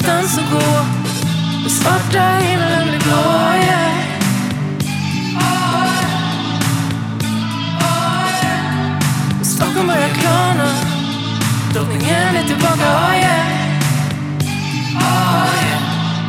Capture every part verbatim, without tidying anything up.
ingenstans att gå. Den svarta himlen blir blå, yeah. Stockholm börjar klarna. Drottningen är tillbaka, oh yeah. Oh yeah.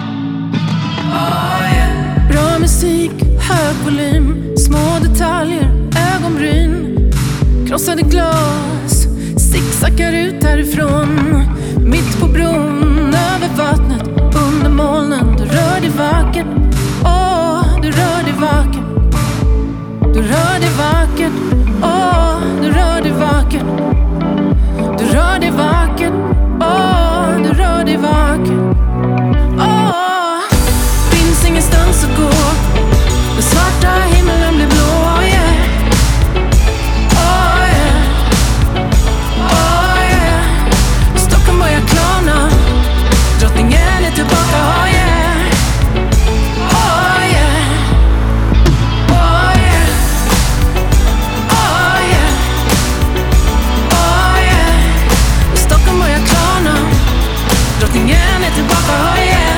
Oh yeah. Bra musik, hög volym, små detaljer, ögonbryn, krossade glas, zigzaggar ut härifrån. Mitt på bron, över vattnet, under molnen. Du rör dig vackert, åh, oh, du rör dig vackert. Du rör dig vackert, åh, oh, du rör dig vackert. Du rör dig vackert, åh, oh, du rör dig vackert. Åh, oh, finns ingenstans att gå. Den svarta himlen blir blå, yeah. Oh yeah. Oh yeah. Stockholm börjar klarna. Drottningen är tillbaka, oh yeah. Oh yeah. Oh yeah. Oh yeah. Oh yeah. Stockholm börjar klarna. Drottningen är tillbaka, oh yeah.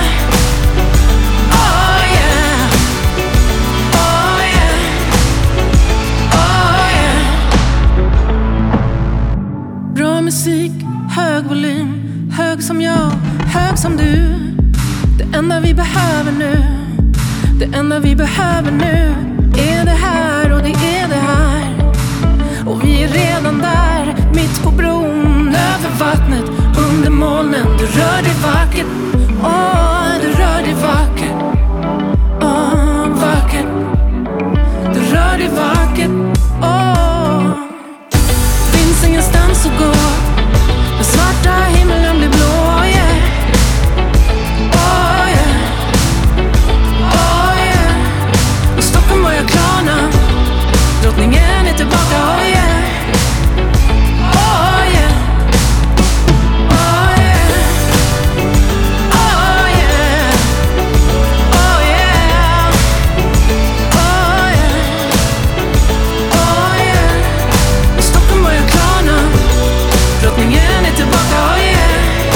Oh yeah. Oh yeah. Oh yeah. Bra musik, hög volym, hög som jag, hög som du. Det enda vi behöver nu, det enda vi behöver nu är det här och det är det här. Och vi är redan där, mitt på bron, över vattnet, under molnen. Du rör dig vackert, åh, du rör dig vackert. Åh, vackert. Du rör dig vackert, åh. Finns ingenstans att gå. Den svarta himlen blir blå, yeah. Oh yeah. Oh yeah. Och Stockholm börjar klarna. Drottningen är tillbaka, oh yeah. Oh yeah. Oh yeah. Oh yeah. Oh yeah. Oh yeah. Oh yeah. Och Stockholm börjar klarna. Drottningen är tillbaka, oh yeah.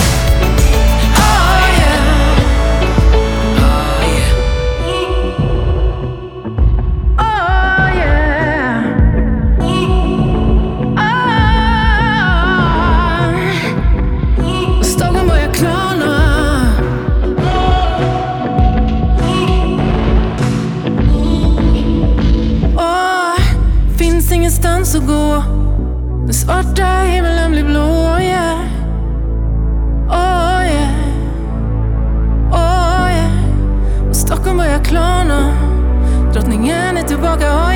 Oh yeah. Oh yeah. Oh yeah. Oh. Stockholm börjar klarna. Åh, finns ingenstans att gå. Den svarta himlen blir blå, yeah. Oh yeah. Oh yeah. Och Stockholm börjar klarna. Drottningen är tillbaka, oh